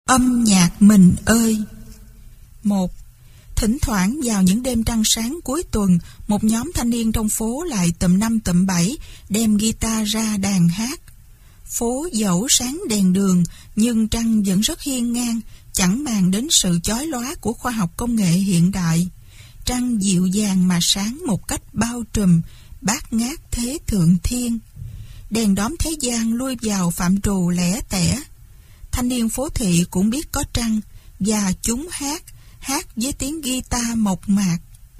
Âm nhạc mình ơi. 1. Thỉnh thoảng vào những đêm trăng sáng cuối tuần, một nhóm thanh niên trong phố lại tụm 5 tụm 7 đem guitar ra đàn hát. Phố dẫu sáng đèn đường, nhưng trăng vẫn rất hiên ngang, chẳng màng đến sự chói lóa của khoa học công nghệ hiện đại. Trăng dịu dàng mà sáng một cách bao trùm, bát ngát thế thượng thiên. Đèn đóm thế gian lui vào phạm trù lẻ tẻ. Thanh niên phố thị cũng biết có trăng, và chúng hát với tiếng guitar mộc mạc.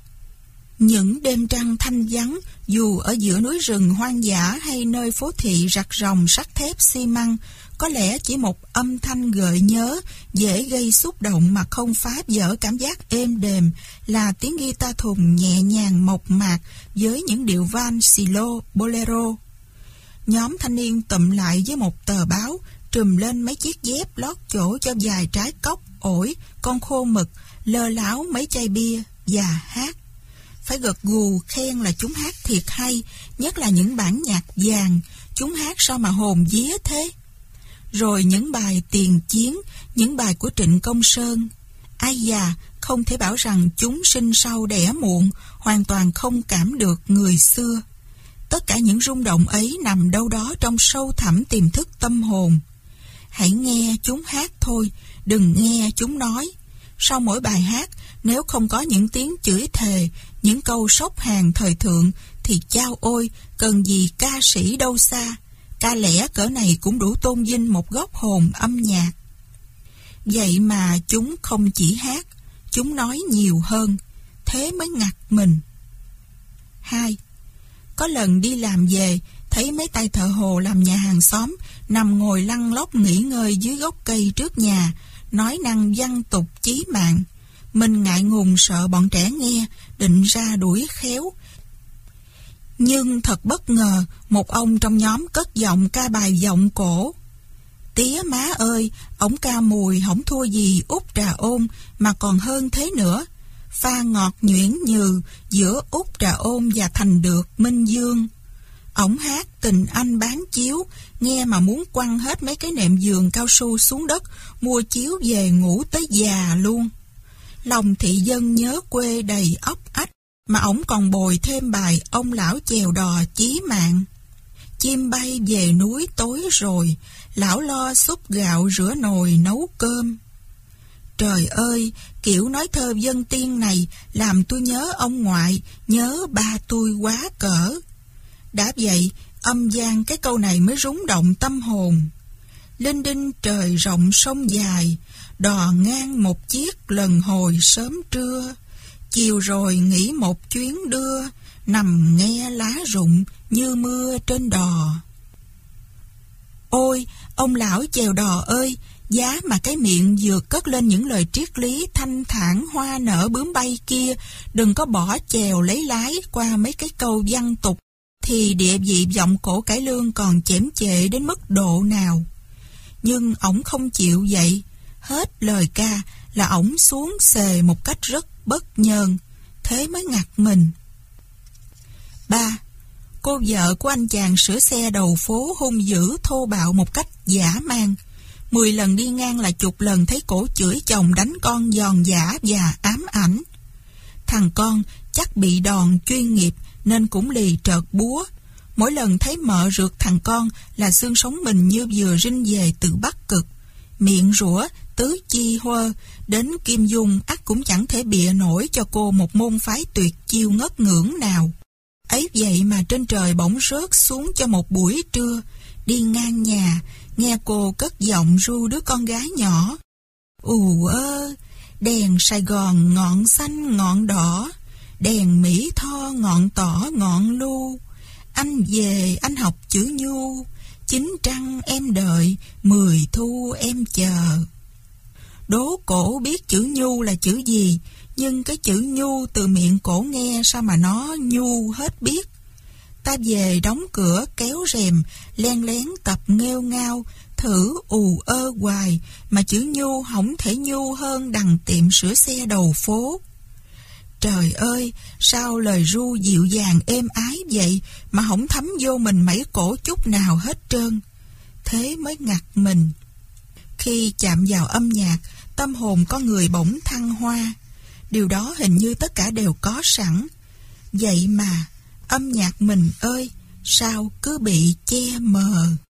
Những đêm trăng thanh vắng, dù ở giữa núi rừng hoang dã hay nơi phố thị rặt ròng sắt thép xi măng, có lẽ chỉ một âm thanh gợi nhớ, dễ gây xúc động mà không phá vỡ cảm giác êm đềm, là tiếng guitar thùng nhẹ nhàng mộc mạc với những điệu van xì-lô, bolero. Nhóm thanh niên tụm lại với một tờ báo, trùm lên mấy chiếc dép lót chỗ cho vài trái cóc, ổi, con khô mực, lơ láo mấy chai bia và hát. Phải gật gù khen là chúng hát thiệt hay, nhất là những bản nhạc vàng, chúng hát sao mà hồn vía thế. Rồi những bài tiền chiến, những bài của Trịnh Công Sơn. Ai già, không thể bảo rằng chúng sinh sau đẻ muộn, hoàn toàn không cảm được người xưa. Tất cả những rung động ấy nằm đâu đó trong sâu thẳm tiềm thức tâm hồn. Hãy nghe chúng hát thôi, đừng nghe chúng nói. Sau mỗi bài hát, nếu không có những tiếng chửi thề, những câu sốc hàng thời thượng, thì chao ôi, cần gì ca sĩ đâu xa. Ca lẻ cỡ này cũng đủ tôn vinh một góc hồn âm nhạc. Vậy mà chúng không chỉ hát, chúng nói nhiều hơn, thế mới ngặt mình. 2. Có lần đi làm về, thấy mấy tay thợ hồ làm nhà hàng xóm nằm ngồi lăn lóc nghỉ ngơi dưới gốc cây trước nhà, nói năng văn tục chí mạng. Mình ngại ngùng sợ bọn trẻ nghe, định ra đuổi khéo. Nhưng thật bất ngờ, một ông trong nhóm cất giọng ca bài giọng cổ. Tía má ơi, ổng ca mùi hổng thua gì út trà ôn, mà còn hơn thế nữa. Pha ngọt nhuyễn nhừ giữa út trà ôn và thành được Minh Dương. Ổng hát tình anh bán chiếu, nghe mà muốn quăng hết mấy cái nệm giường cao su xuống đất, mua chiếu về ngủ tới già luôn. Lòng thị dân nhớ quê đầy óc ách, mà ổng còn bồi thêm bài ông lão chèo đò chí mạng. Chim bay về núi tối rồi, lão lo xúc gạo rửa nồi nấu cơm. Trời ơi, kiểu nói thơ dân tiên này làm tôi nhớ ông ngoại, nhớ ba tôi quá cỡ. Đã vậy, âm vang cái câu này mới rúng động tâm hồn. Linh đinh trời rộng sông dài, đò ngang một chiếc lần hồi sớm trưa. Chiều rồi nghỉ một chuyến đưa, nằm nghe lá rụng như mưa trên đò. Ôi, ông lão chèo đò ơi, giá mà cái miệng vừa cất lên những lời triết lý thanh thản hoa nở bướm bay kia, đừng có bỏ chèo lấy lái qua mấy cái câu văn tục, thì địa vị giọng cổ cải lương còn chễm chệ đến mức độ nào. Nhưng ổng không chịu vậy, hết lời ca là ổng xuống xề một cách rất bất nhơn, thế mới ngặt mình. 3. Cô vợ của anh chàng sửa xe đầu phố hung dữ thô bạo một cách dã man. 10 lần đi ngang là chục lần thấy cổ chửi chồng đánh con giòn giã và ám ảnh. Thằng con chắc bị đòn chuyên nghiệp nên cũng lì trợt búa. Mỗi lần thấy mợ rượt thằng con là xương sống mình như vừa rinh về từ Bắc Cực. Miệng rủa, tứ chi huơ, đến Kim Dung ắt cũng chẳng thể bịa nổi cho cô một môn phái tuyệt chiêu ngất ngưỡng nào. Ấy vậy mà trên trời bỗng rớt xuống cho một buổi trưa, đi ngang nhà, nghe cô cất giọng ru đứa con gái nhỏ. Ù ơ, đèn Sài Gòn ngọn xanh ngọn đỏ, đèn Mỹ Tho ngọn tỏ ngọn lu. Anh về anh học chữ nhu, 9 trăng em đợi, 10 thu em chờ. Đố cổ biết chữ nhu là chữ gì, nhưng cái chữ nhu từ miệng cổ nghe sao mà nó nhu hết biết. Ta về đóng cửa kéo rèm, len lén tập nghêu ngao, thử ù ơ hoài, mà chữ nhu không thể nhu hơn đằng tiệm sửa xe đầu phố. Trời ơi, sao lời ru dịu dàng êm ái vậy mà không thấm vô mình mẩy cổ chút nào hết trơn. Thế mới ngặt mình. Khi chạm vào âm nhạc, tâm hồn con người bỗng thăng hoa. Điều đó hình như tất cả đều có sẵn. Vậy mà, âm nhạc mình ơi, sao cứ bị che mờ?